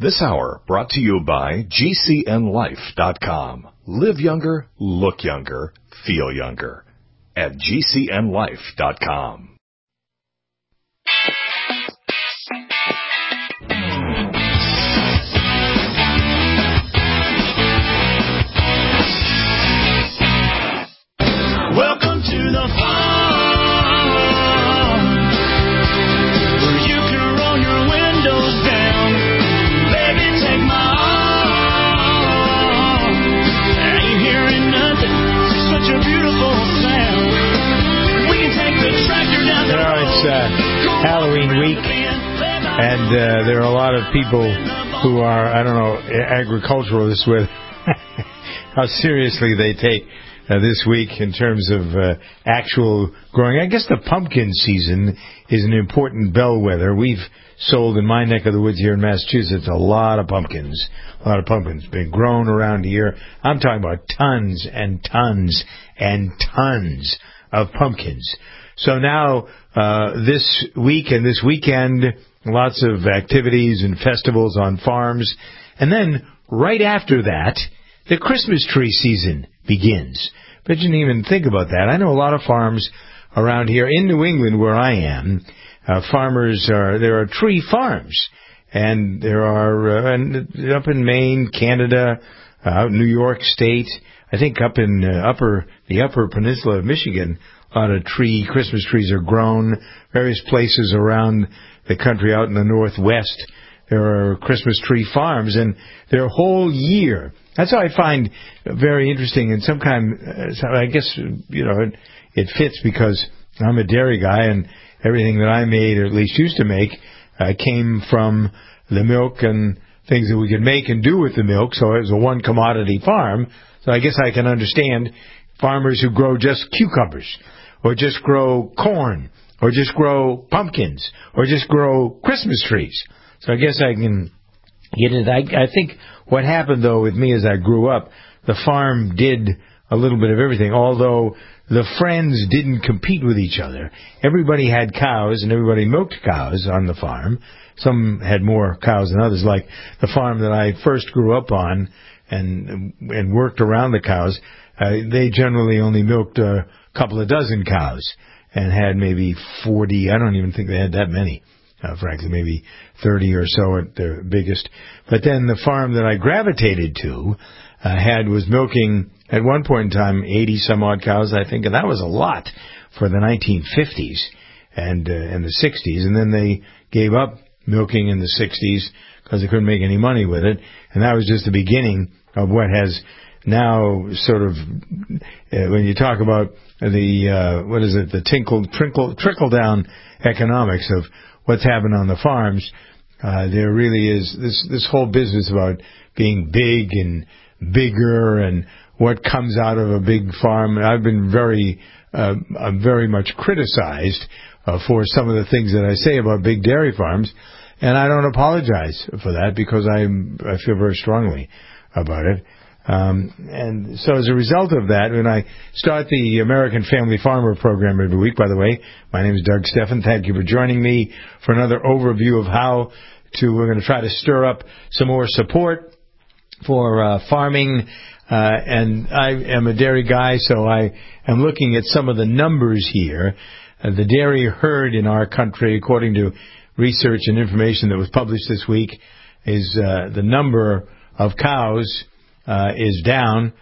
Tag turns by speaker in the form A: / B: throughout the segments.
A: This hour brought to you by GCNLife.com. Live younger, look younger, feel younger. At GCNLife.com.
B: Welcome to the farm, where you can roll your windows down. Baby, take my arm. I ain't hearing nothing, such a beautiful sound. We can take the tractor down the road.
C: It's Halloween week, and there are a lot of people who are, I don't know, agriculturalists with how seriously they take this week in terms of actual growing. I guess the pumpkin season is an important bellwether. We've sold in my neck of the woods here in Massachusetts a lot of pumpkins. A lot of pumpkins been grown around here. I'm talking about tons and tons and tons of pumpkins. So now this week and this weekend, lots of activities and festivals on farms. And then right after that, the Christmas tree season begins. But you didn't even think about that. I know a lot of farms around here in New England where I am. There are tree farms. And there are up in Maine, Canada, out in New York State. I think up in the upper peninsula of Michigan, a lot of Christmas trees are grown. Various places around the country out in the Northwest, there are Christmas tree farms, and their whole year. That's what I find very interesting. And sometimes, I guess, it fits because I'm a dairy guy, and everything that I made, or at least used to make, came from the milk and things that we could make and do with the milk. So it was a one commodity farm. So I guess I can understand farmers who grow just cucumbers, or just grow corn, or just grow pumpkins, or just grow Christmas trees. So I guess I can get it. I think what happened, though, with me as I grew up, the farm did a little bit of everything, although the friends didn't compete with each other. Everybody had cows, and everybody milked cows on the farm. Some had more cows than others, like the farm that I first grew up on and worked around the cows. They generally only milked a couple of dozen cows and had maybe 40. I don't even think they had that many. Frankly, maybe 30 or so at the biggest. But then the farm that I gravitated to was milking, at one point in time, 80-some-odd cows, I think, and that was a lot for the 1950s and the 60s. And then they gave up milking in the 60s because they couldn't make any money with it. And that was just the beginning of what has now sort of, when you talk about the trickle-down economics of what's happened on the farms, there really is this whole business about being big and bigger and what comes out of a big farm. I've been very much criticized for some of the things that I say about big dairy farms, and I don't apologize for that because I feel very strongly about it. And so as a result of that, when I start the American Family Farmer program every week, by the way, my name is Doug Steffen. Thank you for joining me for another overview of we're going to try to stir up some more support for farming. And I am a dairy guy, so I am looking at some of the numbers here. The dairy herd in our country, according to research and information that was published this week, is the number of cows is down.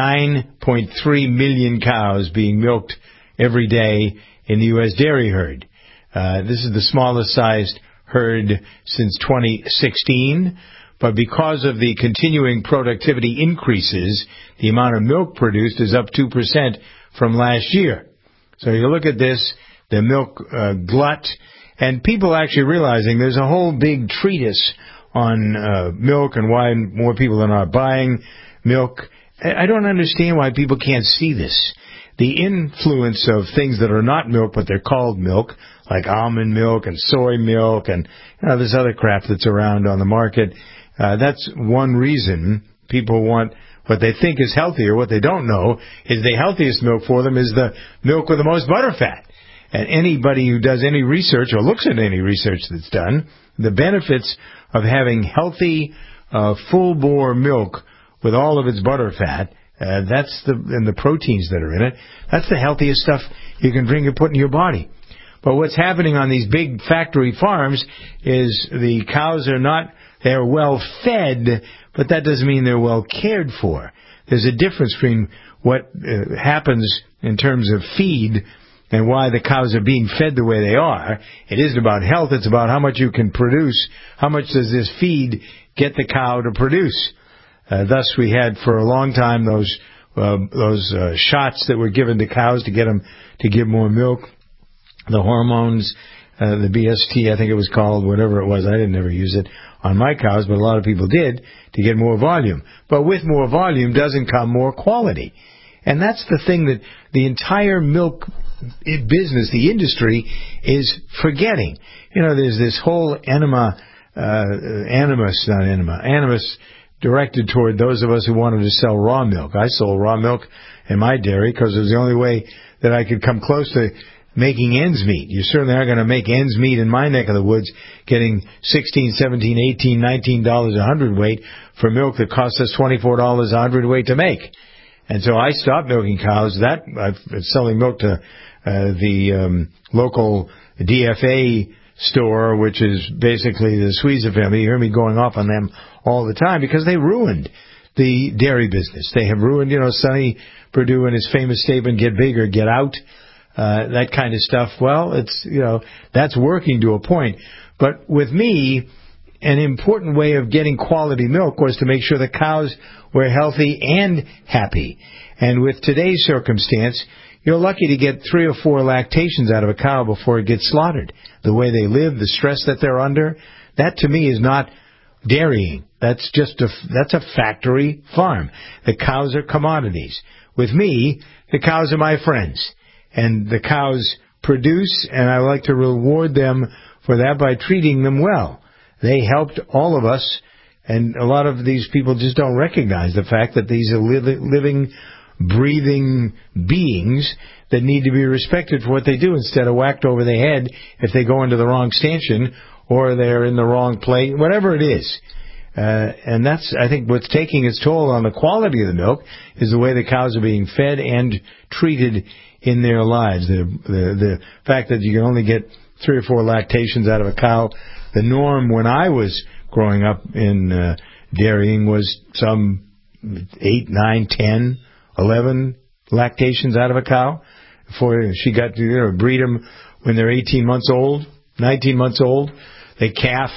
C: 9.3 million cows being milked every day in the U.S. dairy herd. This is the smallest sized herd since 2016, but because of the continuing productivity increases, the amount of milk produced is up 2% from last year. So you look at this, the milk glut, and people actually realizing there's a whole big treatise on milk and why more people are not buying milk. I don't understand why people can't see this. The influence of things that are not milk, but they're called milk, like almond milk and soy milk and this other crap that's around on the market. That's one reason people want what they think is healthy, or what they don't know is the healthiest milk for them is the milk with the most butter fat. And anybody who does any research or looks at any research that's done the benefits of having healthy, full-bore milk with all of its butter fat. And the proteins that are in it. That's the healthiest stuff you can drink and put in your body. But what's happening on these big factory farms is the cows they're well fed, but that doesn't mean they're well cared for. There's a difference between what happens in terms of feed and why the cows are being fed the way they are. It isn't about health, it's about how much you can produce. How much does this feed get the cow to produce? Thus, we had for a long time those shots that were given to cows to get them to give more milk, the hormones, the BST, I think it was called, whatever it was. I didn't ever use it on my cows, but a lot of people did to get more volume. But with more volume doesn't come more quality. And that's the thing that the entire milk business, the industry, is forgetting. There's this whole animus directed toward those of us who wanted to sell raw milk. I sold raw milk in my dairy because it was the only way that I could come close to making ends meet. You certainly aren't going to make ends meet in my neck of the woods getting $16, $17, $18, $19 a hundredweight for milk that costs us $24 a hundredweight to make. And so I stopped milking cows. I'm selling milk to the local DFA store, which is basically the Sweeza family. You hear me going off on them all the time because they ruined the dairy business. They have ruined, Sonny Perdue and his famous statement, get big or get out, that kind of stuff. Well, it's, that's working to a point. But with me, an important way of getting quality milk was to make sure the cows were healthy and happy. And with today's circumstance, you're lucky to get 3 or 4 lactations out of a cow before it gets slaughtered. The way they live, the stress that they're under, that to me is not dairying. That's a factory farm. The cows are commodities. With me, the cows are my friends. And the cows produce, and I like to reward them for that by treating them well. They helped all of us, and a lot of these people just don't recognize the fact that these are living, breathing beings that need to be respected for what they do instead of whacked over the head if they go into the wrong stanchion or they're in the wrong place, whatever it is. And that's, I think, what's taking its toll on the quality of the milk is the way the cows are being fed and treated in their lives. The fact that you can only get 3 or 4 lactations out of a cow. The norm when I was growing up in dairying was some 8, 9, 10, 11 lactations out of a cow before she got to breed them when they're 18 months old, 19 months old. They calf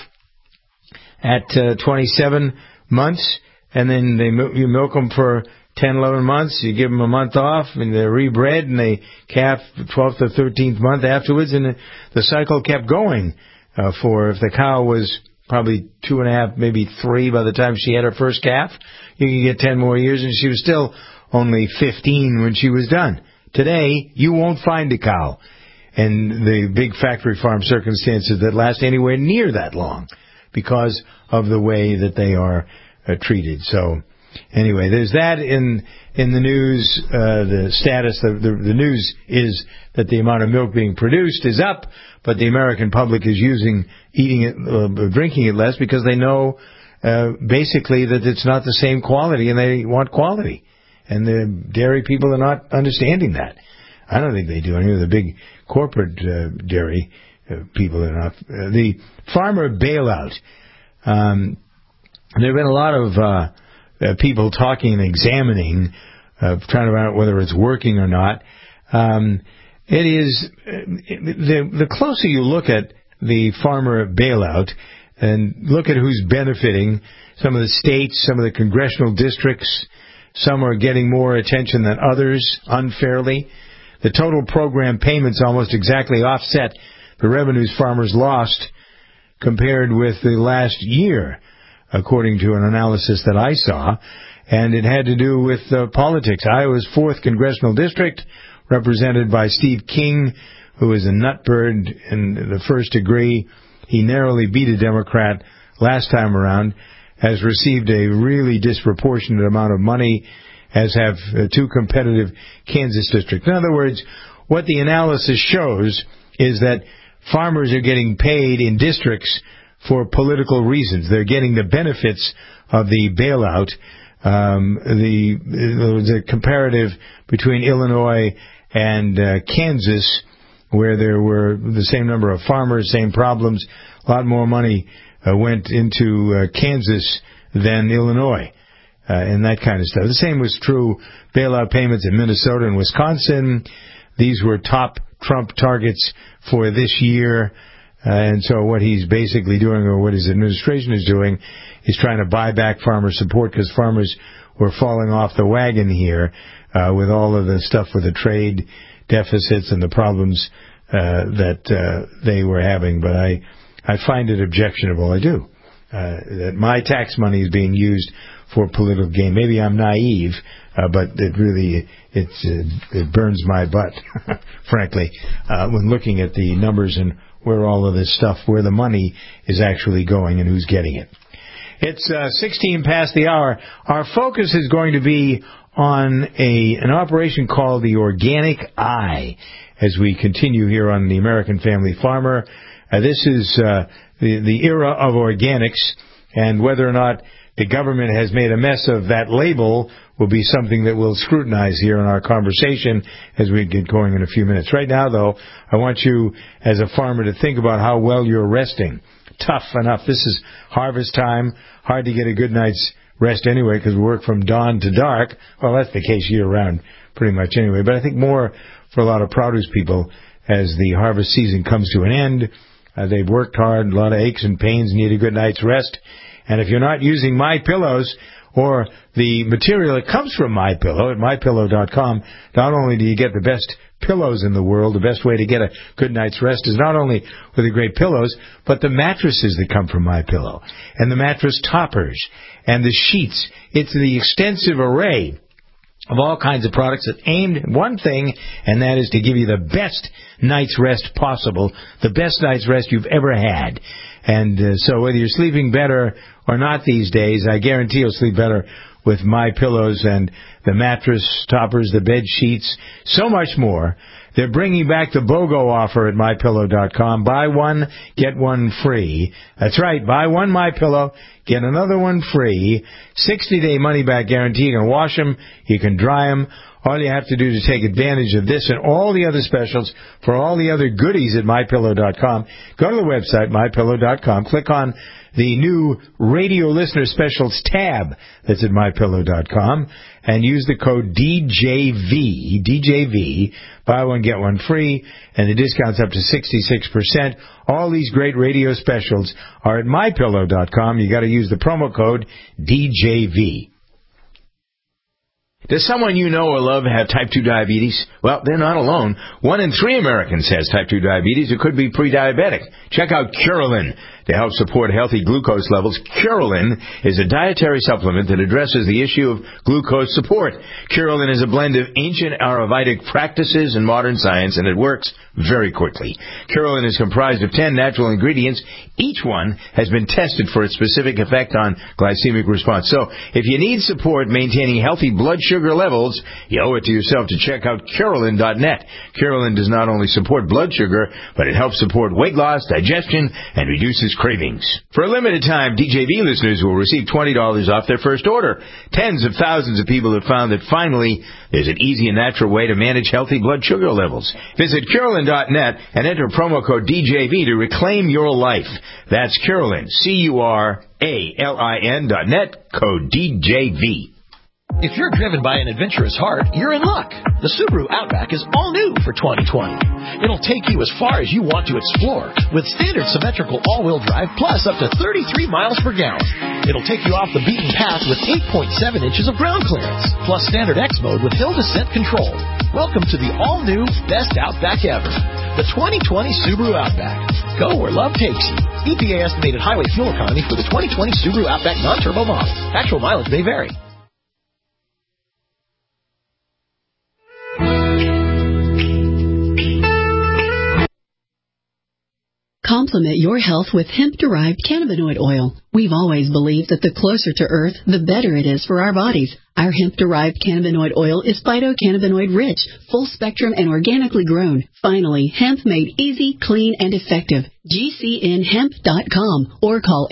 C: at 27 months, and then you milk them for 10, 11 months. You give them a month off, and they're rebred, and they calf the 12th or 13th month afterwards, and the cycle kept going. For if the cow was probably 2.5, maybe 3 by the time she had her first calf, you could get 10 more years, and she was still only 15 when she was done. Today, you won't find a cow in the big factory farm circumstances that last anywhere near that long because of the way that they are treated. So, anyway, there's that in the news. The status of the news is that the amount of milk being produced is up, but the American public is eating it, drinking it less because they know basically that it's not the same quality, and they want quality. And the dairy people are not understanding that. I don't think they do. Any of the big corporate dairy people are not. The farmer bailout. There have been a lot of people talking and examining, trying to find out whether it's working or not. It is the closer you look at the farmer bailout and look at who's benefiting, some of the states, some of the congressional districts, some are getting more attention than others unfairly. The total program payments almost exactly offset the revenues farmers lost compared with the last year, according to an analysis that I saw, and it had to do with politics. Iowa's 4th congressional district, represented by Steve King, who is a nutbird in the first degree. He narrowly beat a Democrat last time around, has received a really disproportionate amount of money, as have 2 competitive Kansas districts. In other words, what the analysis shows is that farmers are getting paid in districts for political reasons. They're getting the benefits of the bailout. The comparative between Illinois and Kansas, where there were the same number of farmers, same problems, a lot more money went into Kansas than Illinois, and that kind of stuff. The same was true, bailout payments in Minnesota and Wisconsin. These were top Trump targets for this year, and so what he's basically doing, or what his administration is doing, is trying to buy back farmer support, because farmers were falling off the wagon here with all of the stuff with the trade deficits and the problems that they were having. But I find it objectionable. I do. That my tax money is being used for political gain. Maybe I'm naive, but it really it burns my butt, frankly, when looking at the numbers and where all of this stuff, where the money is actually going and who's getting it. It's 16 past the hour. Our focus is going to be on an operation called the Organic Eye as we continue here on the American Family Farmer. This is the era of organics, and whether or not the government has made a mess of that label will be something that we'll scrutinize here in our conversation as we get going in a few minutes. Right now, though, I want you, as a farmer, to think about how well you're resting. Tough enough. This is harvest time. Hard to get a good night's rest anyway, because we work from dawn to dark. Well, that's the case year-round pretty much anyway. But I think more for a lot of produce people as the harvest season comes to an end. They've worked hard, a lot of aches and pains, need a good night's rest. And if you're not using MyPillows or the material that comes from MyPillow at MyPillow.com, not only do you get the best pillows in the world, the best way to get a good night's rest is not only with the great pillows, but the mattresses that come from MyPillow, and the mattress toppers, and the sheets. It's the extensive array of all kinds of products that aimed at one thing, and that is to give you the best night's rest possible, the best night's rest you've ever had. And so whether you're sleeping better or not these days, I guarantee you'll sleep better with MyPillows and the mattress toppers, the bed sheets, so much more. They're bringing back the BOGO offer at MyPillow.com. Buy one, get one free. That's right, buy one MyPillow, get another one free. 60-day money-back guarantee. You can wash them, you can dry them. All you have to do to take advantage of this and all the other specials for all the other goodies at MyPillow.com, go to the website, MyPillow.com, click on the new radio listener specials tab that's at MyPillow.com, and use the code DJV, buy one, get one free, and the discount's up to 66%. All these great radio specials are at MyPillow.com. You got to use the promo code DJV. Does someone you know or love have type 2 diabetes? Well, they're not alone. 1 in 3 Americans has type 2 diabetes. It could be pre-diabetic. Check out Curelin to help support healthy glucose levels. Curelin is a dietary supplement that addresses the issue of glucose support. Curelin is a blend of ancient Ayurvedic practices and modern science, and it works very quickly. Curelin is comprised of 10 natural ingredients. Each one has been tested for its specific effect on glycemic response. So if you need support maintaining healthy blood sugar levels, you owe it to yourself to check out Curelin.net. Curelin does not only support blood sugar, but it helps support weight loss, digestion, and reduces cravings. For a limited time, DJV listeners will receive $20 off their first order. Tens of thousands of people have found that finally there's an easy and natural way to manage healthy blood sugar levels. Visit Curelin.net and enter promo code DJV to reclaim your life. That's Curelin, CURALIN.net, code DJV.
D: If you're driven by an adventurous heart, you're in luck. The Subaru Outback is all new for 2020. It'll take you as far as you want to explore with standard symmetrical all-wheel drive plus up to 33 miles per gallon. It'll take you off the beaten path with 8.7 inches of ground clearance plus standard X mode with hill descent control. Welcome to the all-new best Outback ever, the 2020 Subaru Outback. Go where love takes you. EPA estimated highway fuel economy for the 2020 Subaru Outback non-turbo model. Actual mileage may vary.
E: Complement your health with hemp-derived cannabinoid oil. We've always believed that the closer to Earth, the better it is for our bodies. Our hemp-derived cannabinoid oil is phytocannabinoid-rich, full-spectrum, and organically grown. Finally, hemp made easy, clean, and effective. GCNHemp.com or call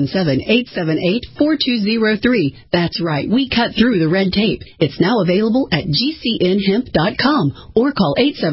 E: 877-878-4203. That's right, we cut through the red tape. It's now available at GCNHemp.com or call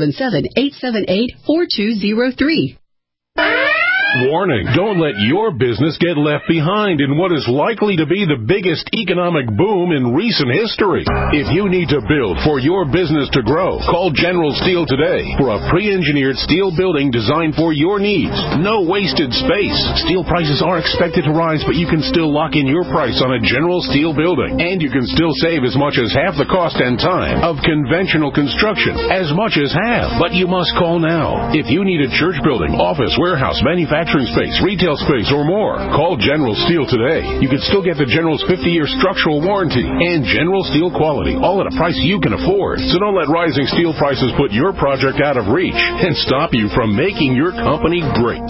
E: 877-878-4203.
F: Warning, don't let your business get left behind in what is likely to be the biggest economic boom in recent history. If you need to build for your business to grow, call General Steel today for a pre-engineered steel building designed for your needs. No wasted space. Steel prices are expected to rise, but you can still lock in your price on a General Steel building. And you can still save as much as half the cost and time of conventional construction. As much as half. But you must call now. If you need a church building, office, warehouse, manufacturing space, retail space, or more, call General Steel today. You can still get the General's 50-year structural warranty and General Steel quality, all at a price you can afford. So don't let rising steel prices put your project out of reach and stop you from making your company great.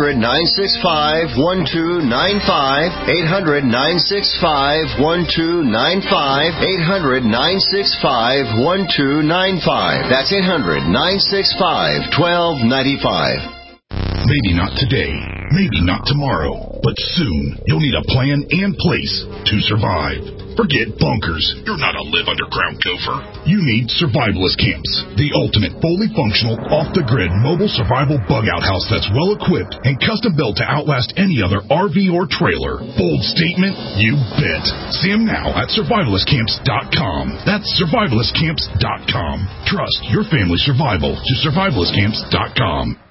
G: 800-965-1295. 800-965-1295. 800-965-1295. That's 800-965-1295.
H: Maybe not today, maybe not tomorrow, but soon you'll need a plan and place to survive. Forget bunkers. You're not a live underground gopher. You need Survivalist Camps, the ultimate fully functional, off-the-grid mobile survival bug-out house that's well-equipped and custom-built to outlast any other RV or trailer. Bold statement? You bet. See them now at survivalistcamps.com. That's survivalistcamps.com. Trust your family's survival to survivalistcamps.com.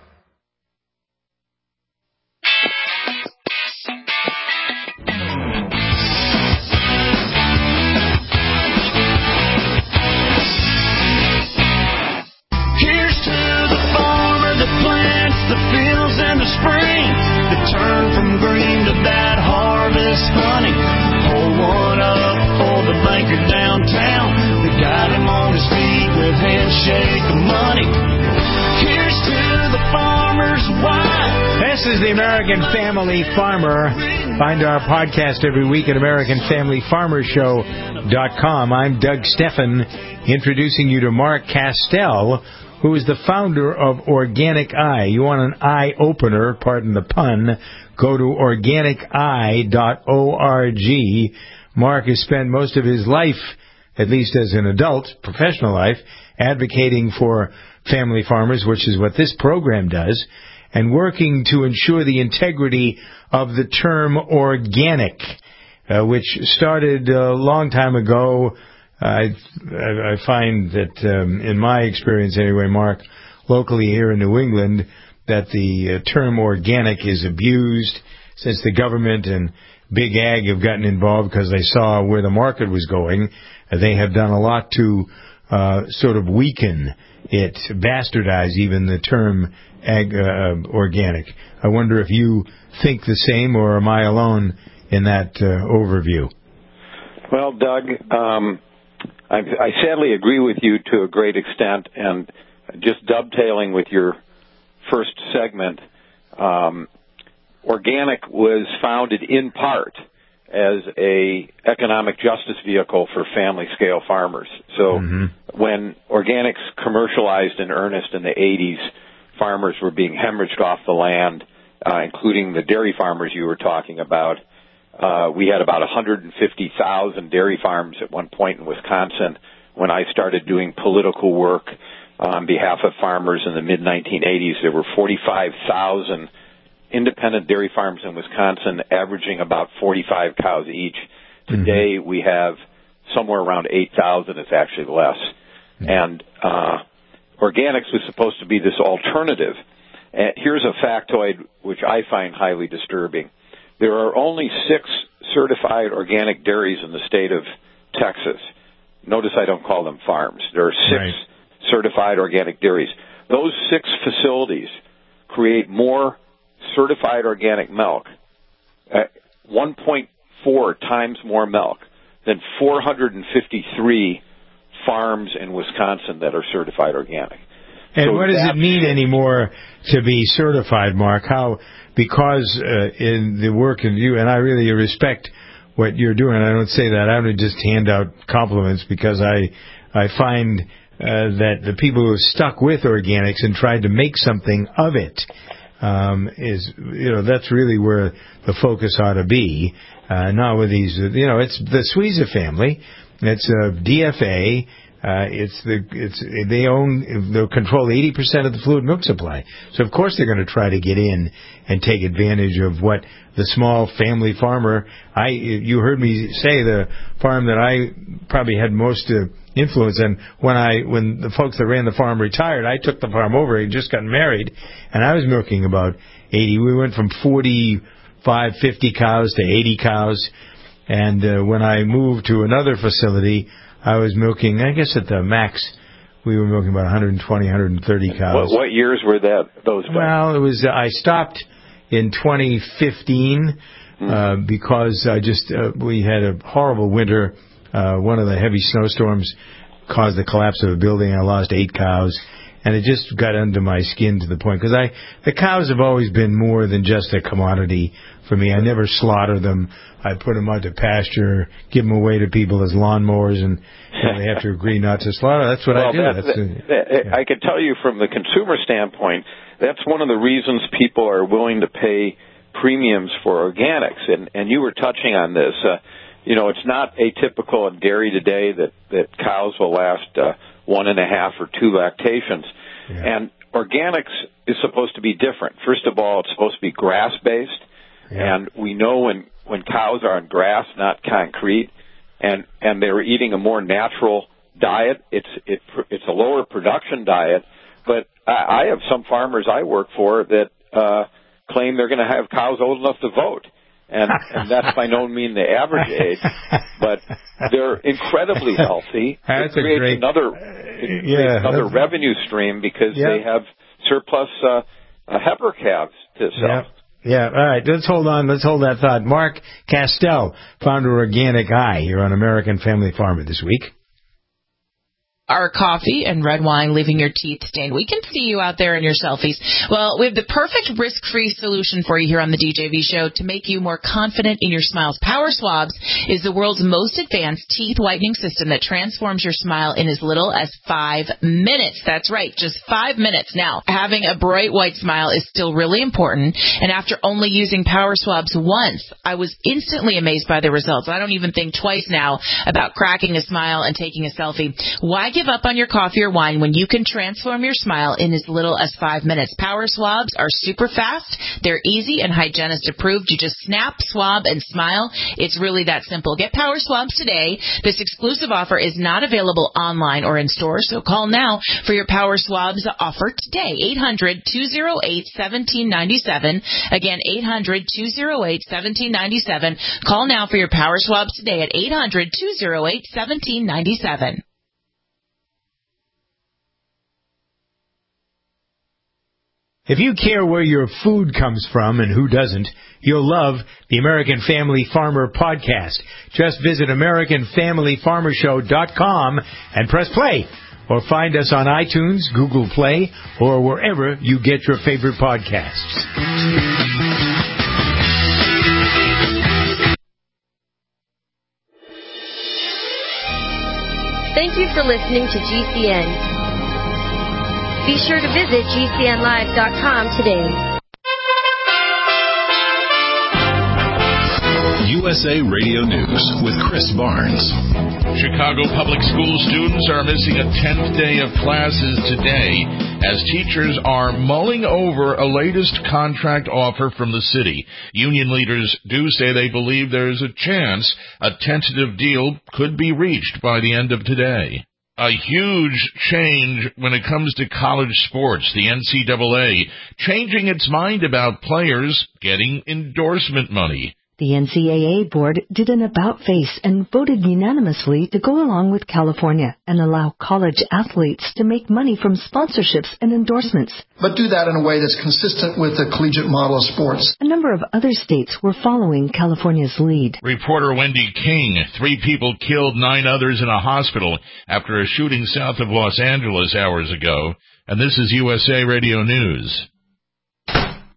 B: Turn from green to bad harvest honey. Hold one up for the banker downtown. We got him on his feet with handshake of money. Here's to the farmer's wife.
C: This is the American Family Farmer. Find our podcast every week at AmericanFamilyFarmerShow.com. I'm Doug Steffen, introducing you to Mark Castell, who is the founder of Organic Eye. You want an eye opener, pardon the pun, go to organiceye.org. Mark has spent most of his life, at least as an adult, professional life, advocating for family farmers, which is what this program does, and working to ensure the integrity of the term organic, which started a long time ago. I find that, in my experience anyway, Mark, locally here in New England, that the term organic is abused since the government and Big Ag have gotten involved because they saw where the market was going. They have done a lot to sort of weaken it, bastardize even the term organic. I wonder if you think the same, or am I alone in that overview?
I: Well, Doug, I sadly agree with you to a great extent, and just dovetailing with your first segment, organic was founded in part as a economic justice vehicle for family-scale farmers. So when organics commercialized in earnest in the 80s, farmers were being hemorrhaged off the land, including the dairy farmers you were talking about. We had about 150,000 dairy farms at one point in Wisconsin when I started doing political work on behalf of farmers in the mid-1980s. There were 45,000 independent dairy farms in Wisconsin, averaging about 45 cows each. Today we have somewhere around 8,000. It's actually less. And organics was supposed to be this alternative. And here's a factoid which I find highly disturbing. There are only 6 certified organic dairies in the state of Texas. Notice I don't call them farms. There are 6 certified organic dairies. Those 6 facilities create more certified organic milk, 1.4 times more milk than 453 farms in Wisconsin that are certified organic.
C: And
I: so
C: what does it mean anymore to be certified, Mark? How, because in the work of you, and I really respect what you're doing. I don't say that. I don't just hand out compliments, because I find that the people who have stuck with organics and tried to make something of it that's really where the focus ought to be. Not with these, it's the Suiza family. It's DFA. They'll control 80% of the fluid milk supply. So of course they're going to try to get in and take advantage of what the small family farmer. You heard me say the farm that I probably had most influence in. When the folks that ran the farm retired, I took the farm over. I just got married, and I was milking about 80. We went from 45, 50 cows to 80 cows. And when I moved to another facility, I was milking, I guess at the max, we were milking about 120, 130 cows.
I: What years were those?
C: Well, I stopped in 2015 because we had a horrible winter. One of the heavy snowstorms caused the collapse of a building. I lost 8 cows, and it just got under my skin to the point, because the cows have always been more than just a commodity for me. I never slaughter them. I put them out to pasture, give them away to people as lawnmowers, and they have to agree not to slaughter. That's what I do.
I: I could tell you from the consumer standpoint, that's one of the reasons people are willing to pay premiums for organics. And you were touching on this. It's not atypical in dairy today that cows will last 1.5 or 2 lactations. Yeah. And organics is supposed to be different. First of all, it's supposed to be grass-based. Yeah. And we know when cows are on grass, not concrete, and they're eating a more natural diet, it's a lower production diet. But I have some farmers I work for that claim they're going to have cows old enough to vote. And that's by no means the average age, but they're incredibly healthy.
C: That's
I: it creates another revenue stream, because they have surplus heifer calves to sell.
C: Yeah, all right, let's hold on. Let's hold that thought. Mark Castell, founder of Organic Eye, here on American Family Farmer this week.
J: Our coffee and red wine leaving your teeth stained. We can see you out there in your selfies. Well, we have the perfect risk-free solution for you here on the DJV show to make you more confident in your smiles. Power Swabs is the world's most advanced teeth whitening system that transforms your smile in as little as 5 minutes. That's right, just 5 minutes. Now, having a bright white smile is still really important, and after only using Power Swabs once, I was instantly amazed by the results. I don't even think twice now about cracking a smile and taking a selfie. Why give up on your coffee or wine when you can transform your smile in as little as 5 minutes? Power Swabs are super fast. They're easy and hygienist approved. You just snap, swab, and smile. It's really that simple. Get Power Swabs today. This exclusive offer is not available online or in stores, so call now for your Power Swabs offer today. 800-208-1797. Again, 800-208-1797. Call now for your Power Swabs today at 800-208-1797.
C: If you care where your food comes from, and who doesn't, you'll love the American Family Farmer podcast. Just visit AmericanFamilyFarmerShow.com and press play, or find us on iTunes, Google Play, or wherever you get your favorite podcasts.
K: Thank you for listening to GCN. Be sure to visit GCNlive.com today.
A: USA Radio News with Chris Barnes.
L: Chicago public school students are missing a 10th day of classes today as teachers are mulling over a latest contract offer from the city. Union leaders do say they believe there is a chance a tentative deal could be reached by the end of today. A huge change when it comes to college sports. The NCAA changing its mind about players getting endorsement money.
M: The NCAA board did an about-face and voted unanimously to go along with California and allow college athletes to make money from sponsorships and endorsements.
N: But do that in a way that's consistent with the collegiate model of sports.
M: A number of other states were following California's lead.
L: Reporter Wendy King, 3 people killed, 9 others in a hospital after a shooting south of Los Angeles hours ago. And this is USA Radio News.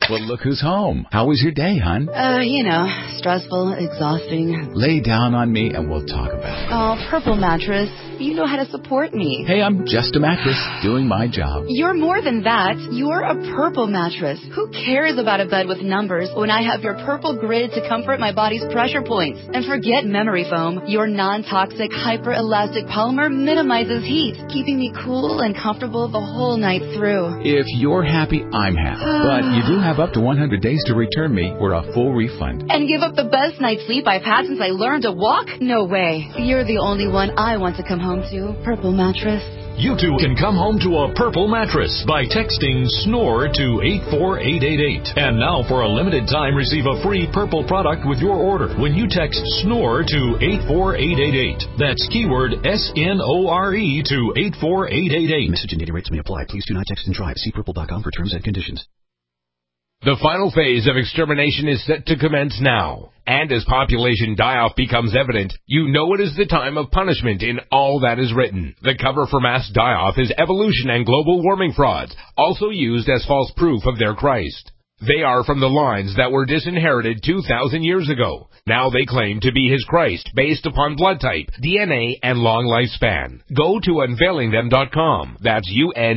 O: Well, look who's home. How was your day, hon?
P: Stressful, exhausting.
O: Lay down on me and we'll talk about it.
P: Oh, Purple Mattress. You know how to support me.
O: Hey, I'm just a mattress doing my job.
P: You're more than that. You're a Purple Mattress. Who cares about a bed with numbers when I have your Purple Grid to comfort my body's pressure points? And forget memory foam. Your non-toxic, hyper-elastic polymer minimizes heat, keeping me cool and comfortable the whole night through.
O: If you're happy, I'm happy. But you do have up to 100 days to return me or a full refund.
P: And give up the best night's sleep I've had since I learned to walk? No way. You're the only one I want to come home to. Purple Mattress.
Q: You too can come home to a Purple Mattress by texting SNORE to 84888. And now for a limited time, receive a free Purple product with your order when you text SNORE to 84888. That's keyword SNORE to 84888.
R: Message and data rates may apply. Please do not text and drive. See purple.com for terms and conditions.
S: The final phase of extermination is set to commence now. And as population die-off becomes evident, you know it is the time of punishment in all that is written. The cover for mass die-off is evolution and global warming frauds, also used as false proof of their Christ. They are from the lines that were disinherited 2,000 years ago. Now they claim to be his Christ based upon blood type, DNA, and long lifespan. Go to unveilingthem.com. That's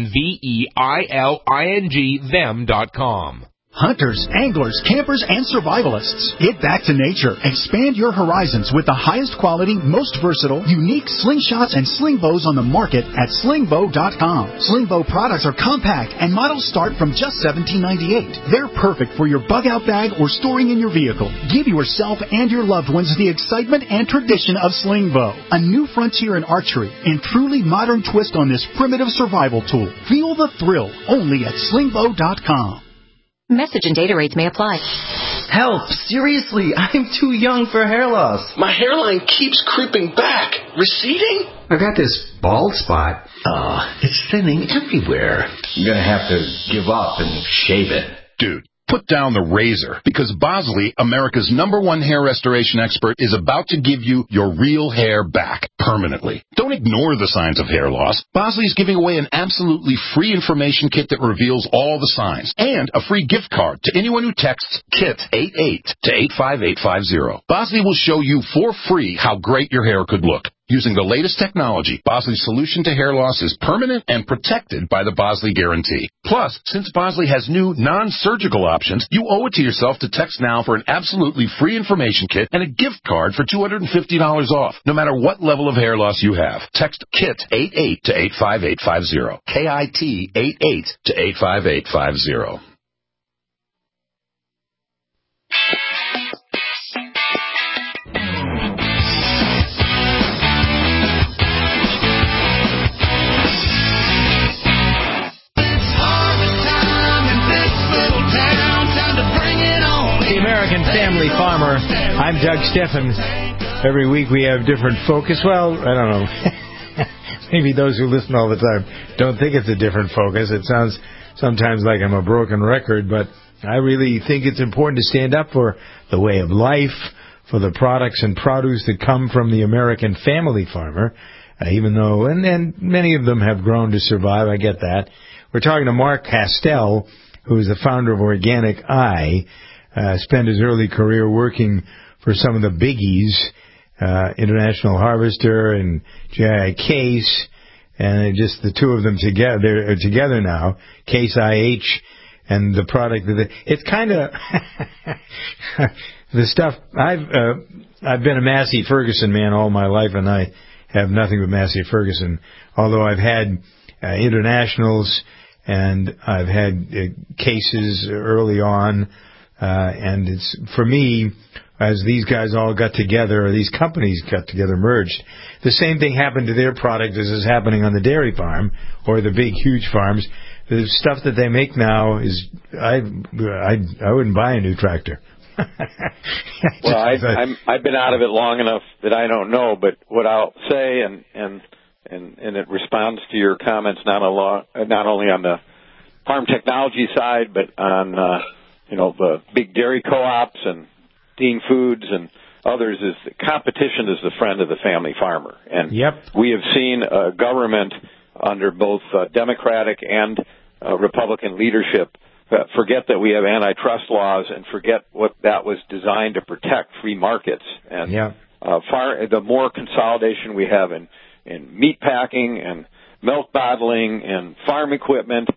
S: UNVEILING them.com.
T: Hunters, anglers, campers, and survivalists. Get back to nature. Expand your horizons with the highest quality, most versatile, unique slingshots and sling bows on the market at slingbow.com. Slingbow products are compact and models start from just $17.98. They're perfect for your bug-out bag or storing in your vehicle. Give yourself and your loved ones the excitement and tradition of Slingbow, a new frontier in archery and truly modern twist on this primitive survival tool. Feel the thrill only at slingbow.com.
U: Message and data rates may apply.
V: Help! Seriously, I'm too young for hair loss.
W: My hairline keeps creeping back. Receding?
V: I've got this bald spot. It's thinning everywhere.
X: I'm gonna have to give up and shave it.
H: Dude, put down the razor, because Bosley, America's #1 hair restoration expert, is about to give you your real hair back permanently. Don't ignore the signs of hair loss. Bosley is giving away an absolutely free information kit that reveals all the signs, and a free gift card to anyone who texts KIT88 to 85850. Bosley will show you for free how great your hair could look. Using the latest technology, Bosley's solution to hair loss is permanent and protected by the Bosley Guarantee. Plus, since Bosley has new non-surgical options, you owe it to yourself to text now for an absolutely free information kit and a gift card for $250 off, no matter what level of hair loss you have. Text KIT88 to 85850. KIT88 to 85850.
C: American Family Farmer. I'm Doug Steffen. Every week we have different focus. Well, I don't know. Maybe those who listen all the time don't think it's a different focus. It sounds sometimes like I'm a broken record, but I really think it's important to stand up for the way of life, for the products and produce that come from the American Family Farmer, even though, and many of them have grown to survive. I get that. We're talking to Mark Castell, who is the founder of Organic Eye. Spent his early career working for some of the biggies, International Harvester and J.I. Case, and just the two of them together. They're together now, Case IH, and the product that it's kind of the stuff. I've been a Massey Ferguson man all my life, and I have nothing but Massey Ferguson. Although I've had internationals and I've had cases early on. And it's, for me, as these guys all got together, or these companies got together, merged, the same thing happened to their product as is happening on the dairy farm, or the big, huge farms. The stuff that they make now is, I wouldn't buy a new tractor.
I: Well, I've been out of it long enough that I don't know, but what I'll say, and it responds to your comments not only on the farm technology side, but on the big dairy co-ops and Dean Foods and others, is that competition is the friend of the family farmer. And we have seen a government under both Democratic and Republican leadership forget that we have antitrust laws and forget what that was designed to protect, free markets. And the more consolidation we have in meat packing and milk bottling and farm equipment,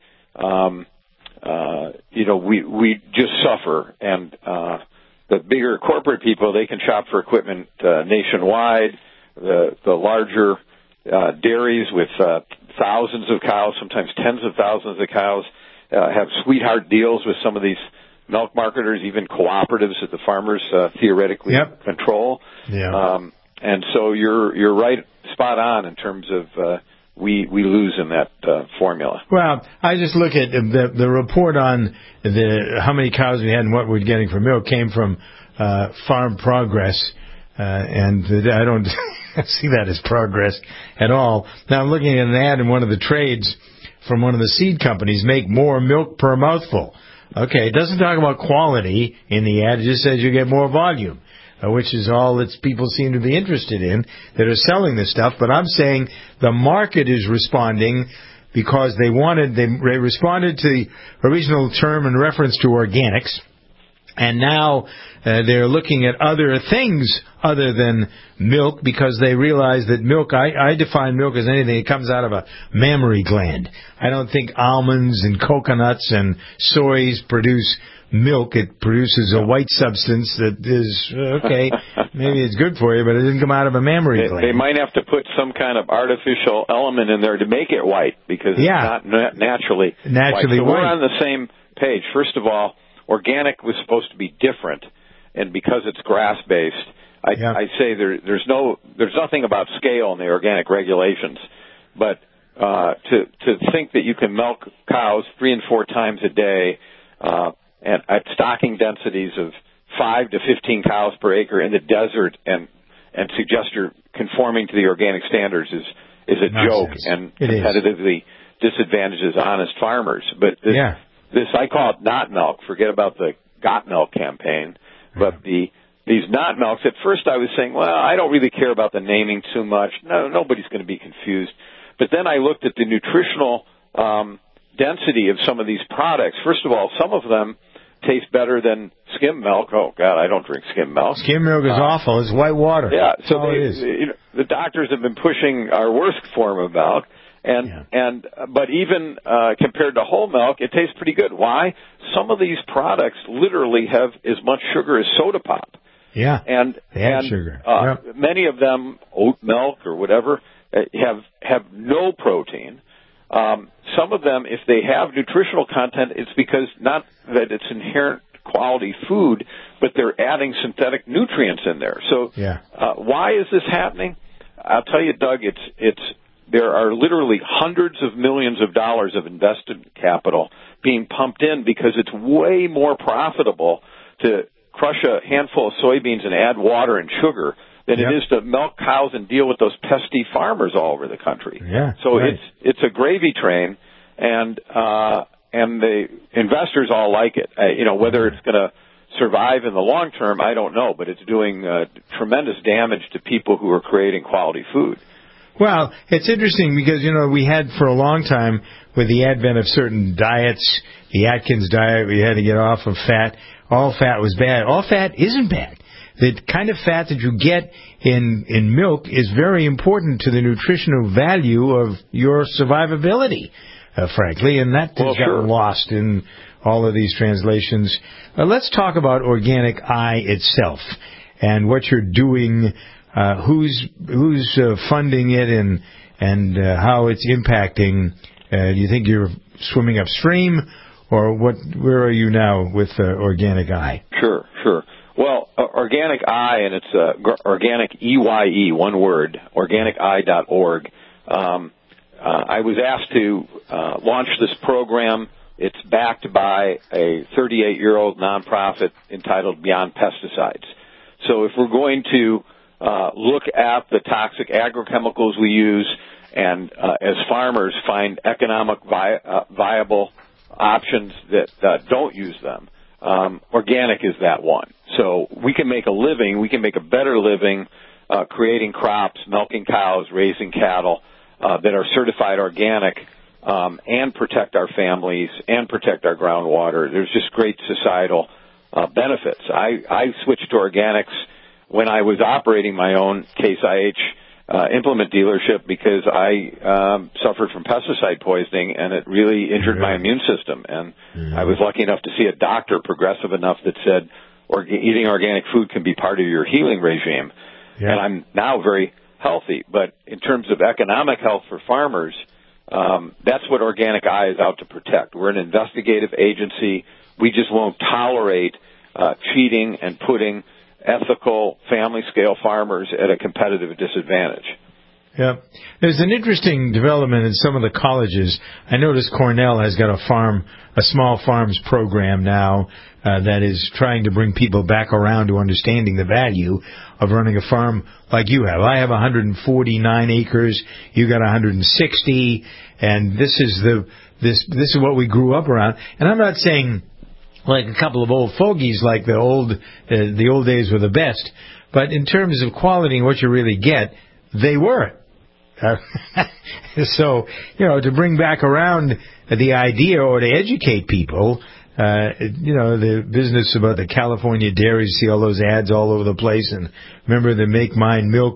I: we just suffer. And the bigger corporate people, they can shop for equipment nationwide. The larger dairies with thousands of cows, sometimes tens of thousands of cows, have sweetheart deals with some of these milk marketers, even cooperatives that the farmers theoretically control. And so you're right, spot on in terms of we lose in that formula.
C: Well, I just look at the report on how many cows we had and what we're getting for milk came from Farm Progress, and I don't see that as progress at all. Now I'm looking at an ad in one of the trades from one of the seed companies, make more milk per mouthful. Okay, it doesn't talk about quality in the ad, it just says you get more volume, which is all that people seem to be interested in that are selling this stuff. But I'm saying the market is responding because they responded to the original term in reference to organics, and now they're looking at other things other than milk because they realize that milk, I define milk as anything that comes out of a mammary gland. I don't think almonds and coconuts and soys produce milk. It produces a white substance that is, maybe it's good for you, but it didn't come out of a mammary gland.
I: They might have to put some kind of artificial element in there to make it white because it's not naturally white. So we're on the same page. First of all, organic was supposed to be different, and because it's grass-based, I say there's nothing about scale in the organic regulations, but to think that you can milk cows 3 and 4 times a day and at stocking densities of 5 to 15 cows per acre in the desert and suggest you're conforming to the organic standards is a joke and competitively disadvantages honest farmers. But this I call it not milk. Forget about the got milk campaign. But these not milks, at first I was saying, well, I don't really care about the naming too much. No, nobody's going to be confused. But then I looked at the nutritional density of some of these products. First of all, some of them taste better than skim milk. Oh, God, I don't drink skim milk.
C: Skim milk is awful. It's white water.
I: Yeah, so the doctors have been pushing our worst form about. But even compared to whole milk, it tastes pretty good. Why? Some of these products literally have as much sugar as soda pop.
C: Yeah,
I: and
C: sugar.
I: Many of them, oat milk or whatever, have no protein. Some of them, if they have nutritional content, it's because not that it's inherent quality food, but they're adding synthetic nutrients in there. So why is this happening? I'll tell you, Doug, there are literally hundreds of millions of dollars of invested capital being pumped in because it's way more profitable to crush a handful of soybeans and add water and sugar than it is to milk cows and deal with those pesky farmers all over the country. So it's a gravy train, and the investors all like it. Whether it's going to survive in the long term, I don't know, but it's doing tremendous damage to people who are creating quality food.
C: Well, it's interesting because, we had for a long time with the advent of certain diets, the Atkins diet, we had to get off of fat. All fat was bad. All fat isn't bad. The kind of fat that you get in milk is very important to the nutritional value of your survivability, frankly, and that has gotten lost in all of these translations. Let's talk about Organic Eye itself and what you're doing. Who's funding it and how it's impacting? Do you think you're swimming upstream, or where are you now with Organic Eye?
I: Sure. Well, Organic Eye, and it's Organic EYE, one word, organiceye.org. I was asked to launch this program. It's backed by a 38-year-old nonprofit entitled Beyond Pesticides. So if we're going to look at the toxic agrochemicals we use and as farmers find economic viable options that don't use them, organic is that one. So we can make a living, we can make a better living creating crops, milking cows, raising cattle that are certified organic and protect our families and protect our groundwater. There's just great societal benefits. I switched to organics when I was operating my own Case IH implement dealership because I suffered from pesticide poisoning, and it really injured my immune system. And I was lucky enough to see a doctor progressive enough that said eating organic food can be part of your healing regime. And I'm now very healthy. But in terms of economic health for farmers, that's what Organic Eye is out to protect. We're an investigative agency. We just won't tolerate cheating and putting ethical family-scale farmers at a competitive disadvantage.
C: Yeah. There's an interesting development in some of the colleges. I noticed Cornell has got a small farms program now that is trying to bring people back around to understanding the value of running a farm like you have. I have 149 acres. You got 160, and this is what we grew up around. And I'm not saying like a couple of old fogies like the old days were the best, but in terms of quality and what you really get, they were. So, to bring back around the idea or to educate people, the business about the California dairies, see all those ads all over the place, and remember the Make Mine Milk,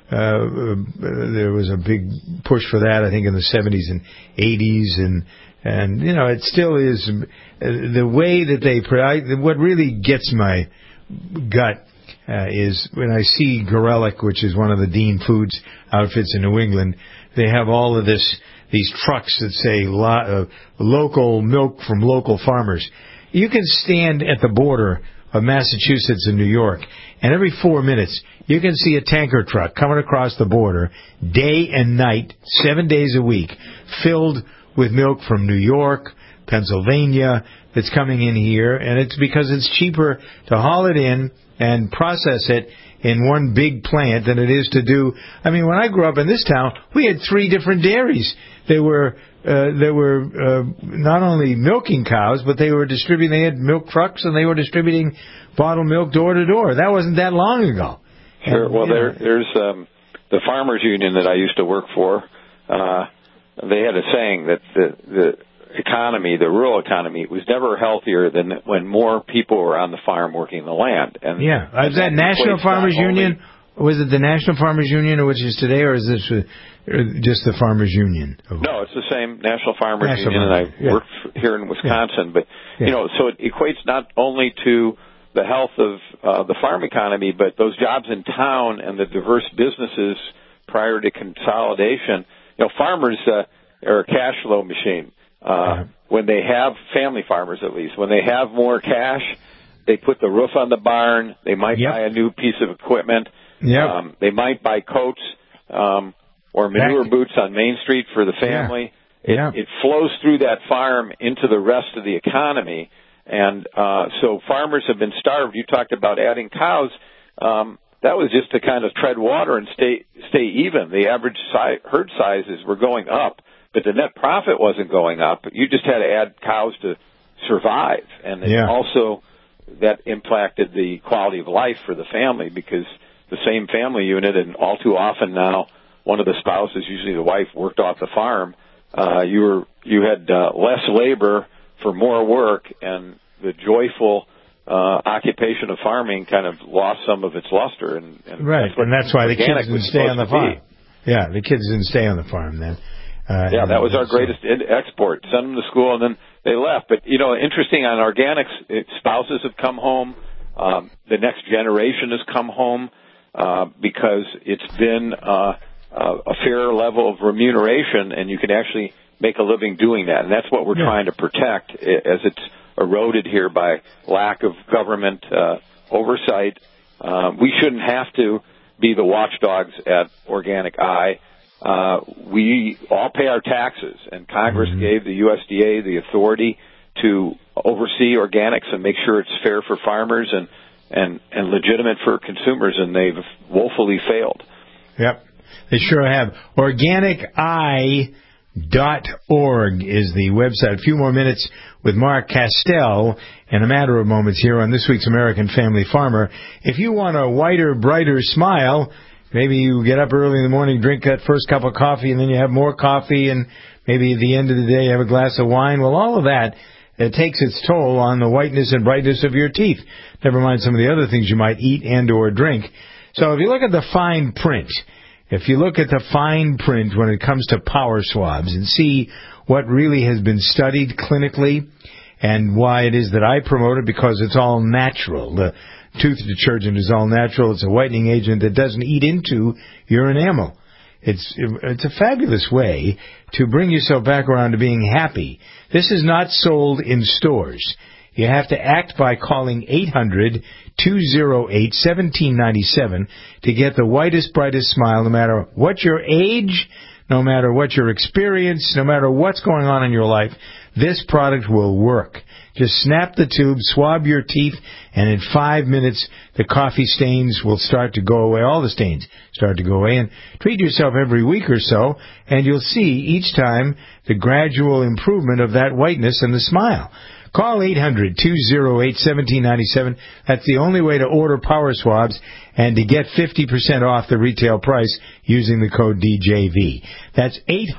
C: there was a big push for that, I think, in the 70s and 80s, and it still is the way that what really gets my gut is when I see Gorelick, which is one of the Dean Foods outfits in New England. They have all of these trucks that say local milk from local farmers. You can stand at the border of Massachusetts and New York, and every 4 minutes you can see a tanker truck coming across the border day and night, 7 days a week, filled with milk from New York, Pennsylvania, that's coming in here, and it's because it's cheaper to haul it in and process it in one big plant than it is to do. I mean, when I grew up in this town, we had 3 different dairies. They were not only milking cows, but they were distributing. They had milk trucks, and they were distributing bottled milk door to door. That wasn't that long ago.
I: Sure. Well, there's the Farmers Union that I used to work for. They had a saying that the economy, the rural economy, was never healthier than when more people were on the farm working the land. And
C: is that National Farmers Union? Was it the National Farmers Union, which is today, or is this just the Farmers Union?
I: No, it's the same National Farmers Union, and I work here in Wisconsin. But so it equates not only to the health of the farm economy, but those jobs in town and the diverse businesses prior to consolidation. Farmers are a cash flow machine. When they have family farmers, at least, when they have more cash, they put the roof on the barn. They might buy a new piece of equipment. They might buy coats or manure boots on Main Street for the family. It flows through that farm into the rest of the economy. And so farmers have been starved. You talked about adding cows. That was just to kind of tread water and stay even. The average herd sizes were going up, but the net profit wasn't going up. You just had to add cows to survive. And also that impacted the quality of life for the family, because the same family unit, and all too often now, one of the spouses, usually the wife, worked off the farm. You had less labor for more work, and the joyful occupation of farming kind of lost some of its luster. And
C: that's why the kids didn't stay on the farm. Yeah, the kids didn't stay on the farm then.
I: That was our greatest export. Send them to school, and then they left. But, interesting on organics, spouses have come home. The next generation has come home because it's been a fair level of remuneration, and you can actually make a living doing that. And that's what we're trying to protect as it's eroded here by lack of government oversight. We shouldn't have to be the watchdogs at Organic Eye. We all pay our taxes, and Congress gave the USDA the authority to oversee organics and make sure it's fair for farmers and legitimate for consumers, and they've woefully failed.
C: Yep, they sure have. OrganicEye.org is the website. A few more minutes with Mark Castell in a matter of moments here on this week's American Family Farmer. If you want a whiter, brighter smile, Maybe you get up early in the morning, drink that first cup of coffee, and then you have more coffee, and maybe at the end of the day you have a glass of wine. Well, all of that, it takes its toll on the whiteness and brightness of your teeth. Never mind some of the other things you might eat and or drink. So if you look at the fine print, when it comes to power swabs and see what really has been studied clinically and why it is that I promote it, because it's all natural. The tooth detergent is all natural. It's a whitening agent that doesn't eat into your enamel. It's a fabulous way to bring yourself back around to being happy. This is not sold in stores. You have to act by calling 800-208-1797 to get the whitest, brightest smile, no matter what your age, no matter what your experience, no matter what's going on in your life. This product will work. Just snap the tube, swab your teeth, and in 5 minutes, the coffee stains will start to go away. All the stains start to go away. And treat yourself every week or so, and you'll see each time the gradual improvement of that whiteness and the smile. Call 800-208-1797. That's the only way to order power swabs and to get 50% off the retail price using the code DJV. That's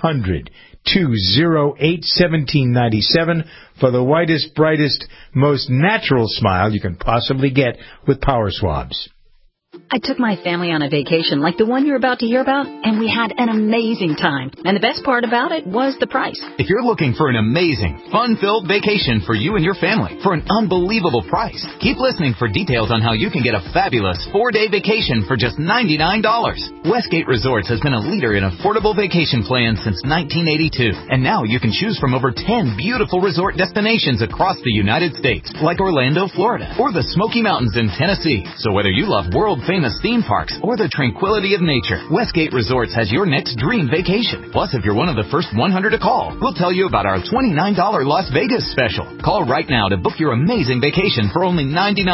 C: 800-208-1797 for the whitest, brightest, most natural smile you can possibly get with power swabs.
D: I took my family on a vacation like the one you're about to hear about, and we had an amazing time. And the best part about it was the price.
E: If you're looking for an amazing, fun-filled vacation for you and your family for an unbelievable price, keep listening for details on how you can get a fabulous 4-day vacation for just $99. Westgate Resorts has been a leader in affordable vacation plans since 1982. And now you can choose from over 10 beautiful resort destinations across the United States, like Orlando, Florida, or the Smoky Mountains in Tennessee. So whether you love world-famous theme parks or the tranquility of nature, Westgate Resorts has your next dream vacation. Plus, if you're one of the first 100 to call, we'll tell you about our $29 Las Vegas special. Call right now to book your amazing vacation for only $99.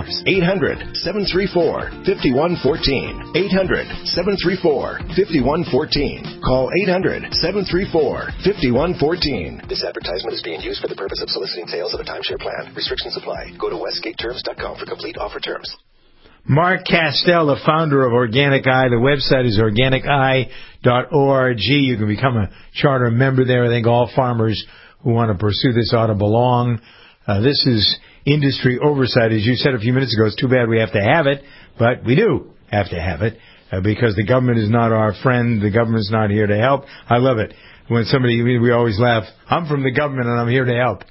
A: 800-734-5114. 800-734-5114. Call 800-734-5114.
F: This advertisement is being used for the purpose of soliciting sales of a timeshare plan. Restrictions apply. Go to westgateterms.com for complete offer terms.
C: Mark Castell, the founder of Organic Eye. The website is organici.org. You can become a charter member there. I think all farmers who want to pursue this ought to belong. This is industry oversight. As you said a few minutes ago, it's too bad we have to have it, but we do have to have it because the government is not our friend. The government's not here to help. I love it. When we always laugh, I'm from the government and I'm here to help.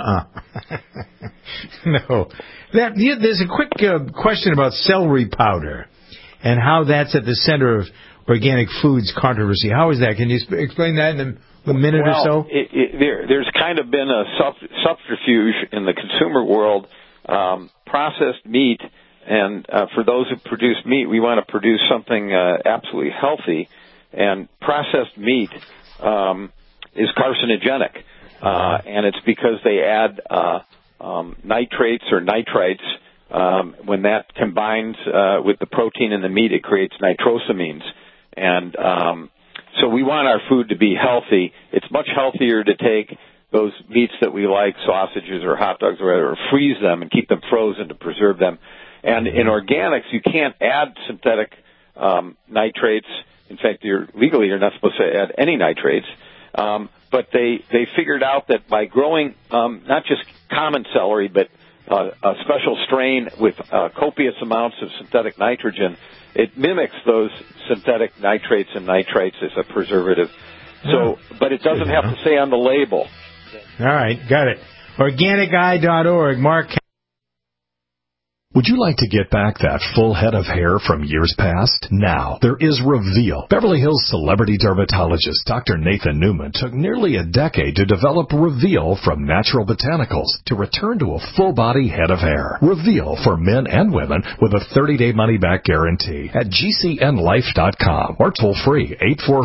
C: No. There's a quick question about celery powder and how that's at the center of organic foods controversy. How is that? Can you explain that in a minute or so?
I: There's kind of been a subterfuge in the consumer world. Processed meat, and for those who produce meat, we want to produce something absolutely healthy, and processed meat is carcinogenic. And it's because they add nitrates or nitrites. When that combines with the protein in the meat, it creates nitrosamines. And so we want our food to be healthy. It's much healthier to take those meats that we like, sausages or hot dogs or whatever, freeze them and keep them frozen to preserve them. And in organics, you can't add synthetic nitrates. In fact, legally you're not supposed to add any nitrates. But they figured out that by growing not just common celery, but a special strain with copious amounts of synthetic nitrogen, it mimics those synthetic nitrates and nitrites as a preservative. So, but it doesn't have to say on the label.
C: All right, got it. Organici.org. Mark.
A: Would you like to get back that full head of hair from years past? Now, there is Reveal. Beverly Hills celebrity dermatologist Dr. Nathan Newman took nearly a decade to develop Reveal from natural botanicals to return to a full-body head of hair. Reveal for men and women with a 30-day money-back guarantee at GCNlife.com or toll-free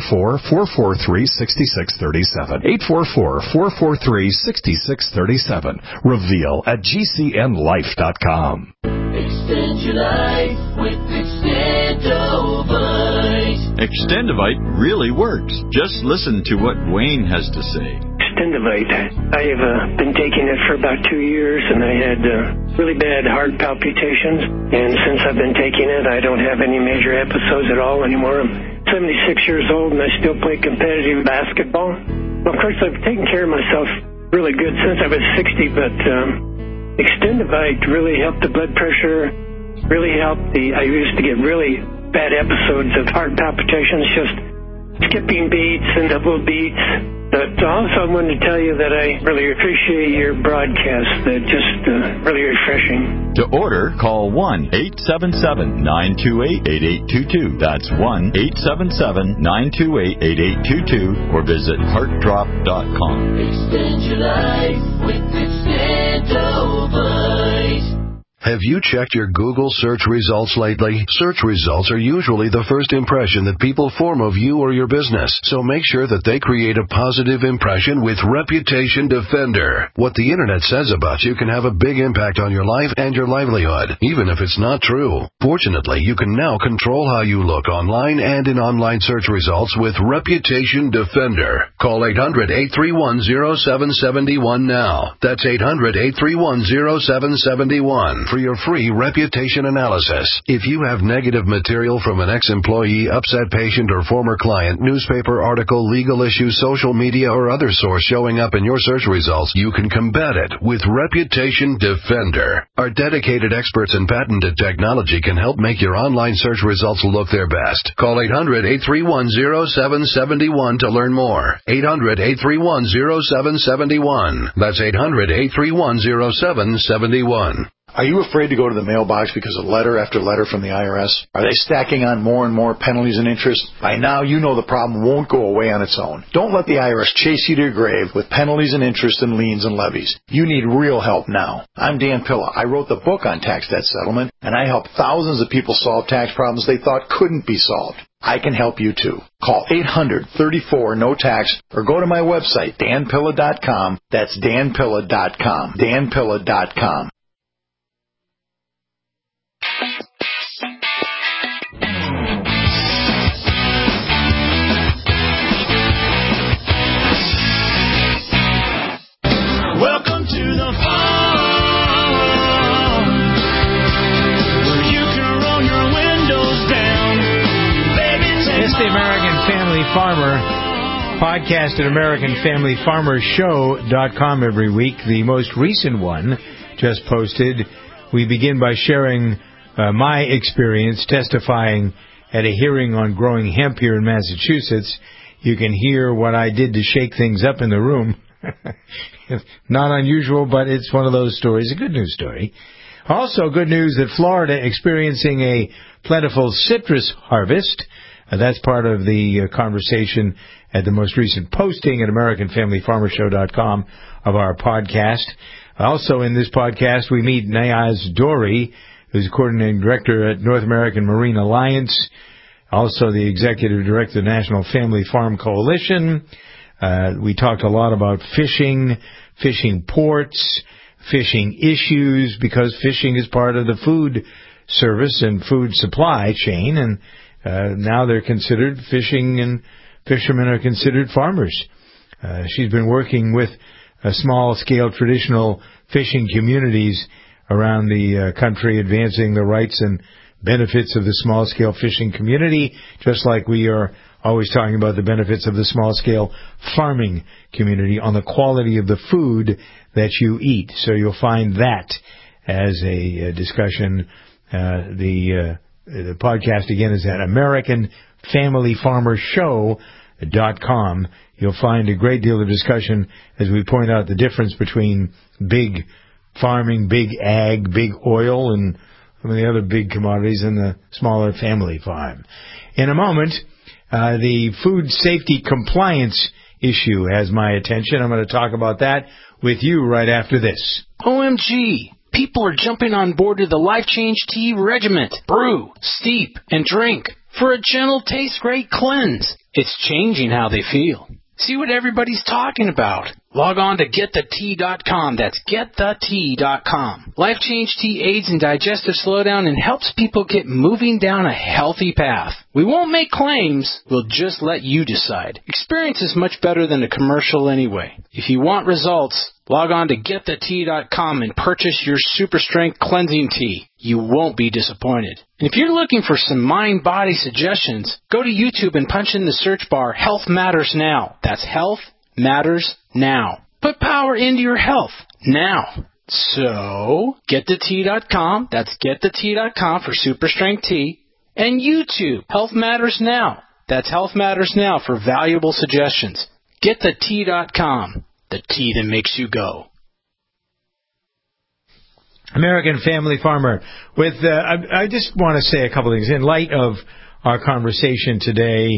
A: 844-443-6637. 844-443-6637. Reveal at GCNlife.com.
B: Extend your life with Extendovite.
G: Extendovite really works. Just listen to what Wayne has to say.
Y: And
G: Extendivite. I have been taking it for about 2 years, and I had really bad heart palpitations. And since I've been taking it, I don't have any major episodes at all anymore. I'm 76 years old, and I still play competitive basketball. Well, of course, I've taken care of myself really good since I was 60, but Extendivite really helped the blood pressure, really helped I used to get really bad episodes of heart palpitations, just skipping beats and double beats. But also I wanted to tell you that I really appreciate your broadcast. They're just really refreshing.
J: To order, call 1-877-928-8822. That's 1-877-928-8822 or visit heartdrop.com.
B: Extend your life with Extendivite.
K: Have you checked your Google search results lately? Search results are usually the first impression that people form of you or your business, so make sure that they create a positive impression with Reputation Defender. What the Internet says about you can have a big impact on your life and your livelihood, even if it's not true. Fortunately, you can now control how you look online and in online search results with Reputation Defender. Call 800-831-0771 now. That's 800-831-0771. For your free reputation analysis. If you have negative material from an ex-employee, upset patient, or former client, newspaper article, legal issue, social media, or other source showing up in your search results, you can combat it with Reputation Defender. Our dedicated experts in patented technology can help make your online search results look their best. Call 800-831-0771 to learn more. 800-831-0771. That's 800-831-0771.
N: Are you afraid to go to the mailbox because of letter after letter from the IRS? Are they stacking on more and more penalties and interest? By now, you know the problem won't go away on its own. Don't let the IRS chase you to your grave with penalties and interest and liens and levies. You need real help now. I'm Dan Pilla. I wrote the book on tax debt settlement, and I helped thousands of people solve tax problems they thought couldn't be solved. I can help you too. Call 800-34-NO-TAX or go to my website, danpilla.com. That's danpilla.com. danpilla.com.
B: Welcome to the farm, where you can roll your windows down. Baby,
C: It's the American Family Farmer podcast at AmericanFamilyFarmerShow.com every week. The most recent one just posted. We begin by sharing my experience testifying at a hearing on growing hemp here in Massachusetts. You can hear what I did to shake things up in the room. Not unusual, but it's one of those stories, a good news story. Also, good news that Florida experiencing a plentiful citrus harvest. That's part of the conversation at the most recent posting at AmericanFamilyFarmerShow.com of our podcast. Also in this podcast, we meet Nayaz Dori, who's coordinating director at North American Marine Alliance, also the executive director of the National Family Farm Coalition. We talked a lot about fishing, fishing ports, fishing issues, because fishing is part of the food service and food supply chain, and now they're considered fishing, and fishermen are considered farmers. She's been working with small-scale traditional fishing communities around the country, advancing the rights and benefits of the small-scale fishing community, just like we are always talking about the benefits of the small-scale farming community on the quality of the food that you eat. So you'll find that as a discussion. The podcast, again, is at AmericanFamilyFarmerShow.com. You'll find a great deal of discussion as we point out the difference between big farming, big ag, big oil, and some of the other big commodities in the smaller family farm. In a moment, the food safety compliance issue has my attention. I'm going to talk about that with you right after this.
Y: OMG! People are jumping on board to the Life Change Tea Regiment. Brew, steep, and drink for a gentle taste great cleanse. It's changing how they feel. See what everybody's talking about. Log on to GetTheT.com. That's GetTheT.com. Life Change Tea aids in digestive slowdown and helps people get moving down a healthy path. We won't make claims. We'll just let you decide. Experience is much better than a commercial anyway. If you want results, log on to GetTheT.com and purchase your Super Strength Cleansing Tea. You won't be disappointed. And if you're looking for some mind-body suggestions, go to YouTube and punch in the search bar Health Matters Now. That's Health Matters Now. Put power into your health now. So, GetTheT.com. That's GetTheT.com for Super Strength Tea. And YouTube, Health Matters Now. That's Health Matters Now for valuable suggestions. GetTheT.com. The tea that makes you go.
C: American Family Farmer. With I just want to say a couple things. In light of our conversation today,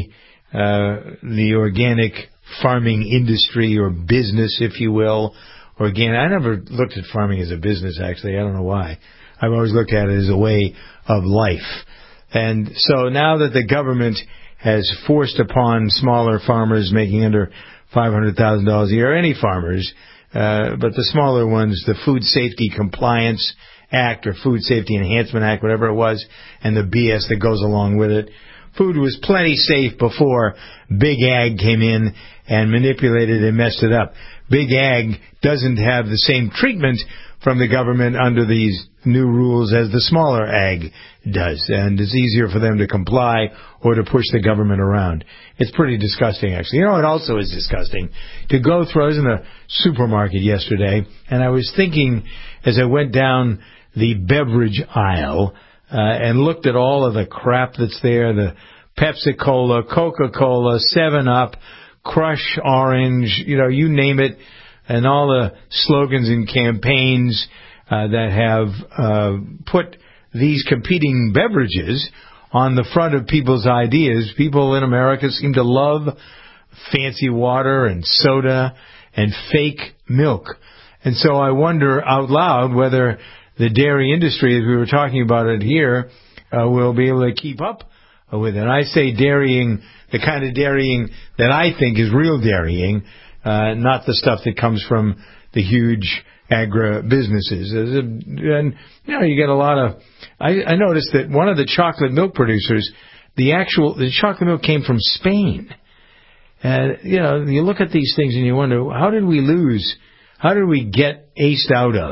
C: the organic farming industry or business, if you will. Organic. I never looked at farming as a business, actually. I don't know why. I've always looked at it as a way of life. And so now that the government has forced upon smaller farmers making under $500,000 a year, any farmers, but the smaller ones, the Food Safety Compliance Act or Food Safety Enhancement Act, whatever it was, and the BS that goes along with it. Food was plenty safe before Big Ag came in and manipulated and messed it up. Big Ag doesn't have the same treatment from the government under these new rules as the smaller ag does, and it's easier for them to comply or to push the government around. It's pretty disgusting, actually. You know, it also is disgusting to go through. I was in a supermarket yesterday, and I was thinking as I went down the beverage aisle and looked at all of the crap that's there, the Pepsi-Cola, Coca-Cola, 7-Up, Crush Orange, you know, you name it, and all the slogans and campaigns that have put these competing beverages on the front of people's ideas. People in America seem to love fancy water and soda and fake milk. And so I wonder out loud whether the dairy industry, as we were talking about it here, will be able to keep up with it. And I say dairying, the kind of dairying that I think is real dairying, not the stuff that comes from the huge agribusinesses. And, you know, you get a lot of... I noticed that one of the chocolate milk producers, the chocolate milk came from Spain. And, you know, you look at these things and you wonder, how did we lose? How did we get aced out of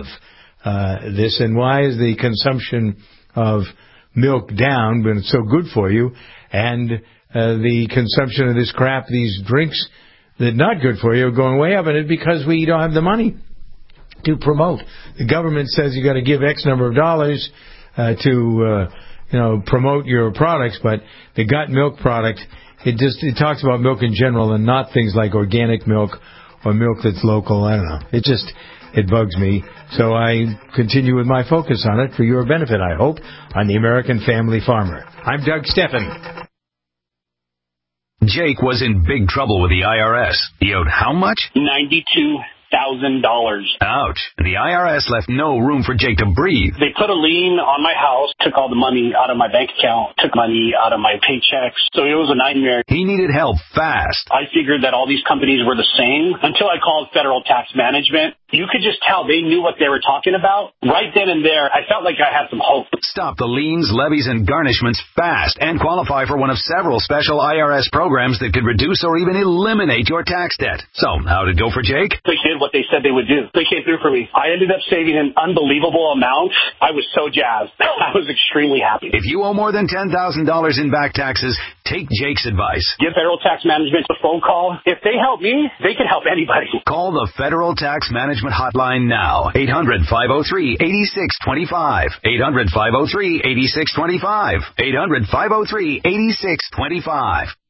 C: this? And why is the consumption of milk down when it's so good for you? And the consumption of this crap, these drinks that are not good for you, are going way up. And it's because we don't have the money to promote. The government says you got to give X number of dollars to promote your products, but the gut milk product, it talks about milk in general and not things like organic milk or milk that's local. I don't know. It bugs me. So I continue with my focus on it for your benefit, I hope, on the American Family Farmer. I'm Doug Steffen.
L: Jake was in big trouble with the IRS. He owed how much?
M: $92,000.
L: Ouch. The IRS left no room for Jake to breathe.
M: They put a lien on my house, took all the money out of my bank account, took money out of my paychecks. So it was a nightmare.
L: He needed help fast.
M: I figured that all these companies were the same until I called Federal Tax Management. You could just tell they knew what they were talking about. Right then and there, I felt like I had some hope.
L: Stop the liens, levies, and garnishments fast and qualify for one of several special IRS programs that could reduce or even eliminate your tax debt. So, how did it go for Jake?
M: They did what they said they would do. They came through for me. I ended up saving an unbelievable amount. I was so jazzed. I was extremely happy.
L: If you owe more than $10,000 in back taxes, take Jake's advice.
M: Give Federal Tax Management a phone call. If they help me, they can help anybody.
L: Call the Federal Tax Management Hotline now. 800-503-8625. 800-503-8625. 800-503-8625.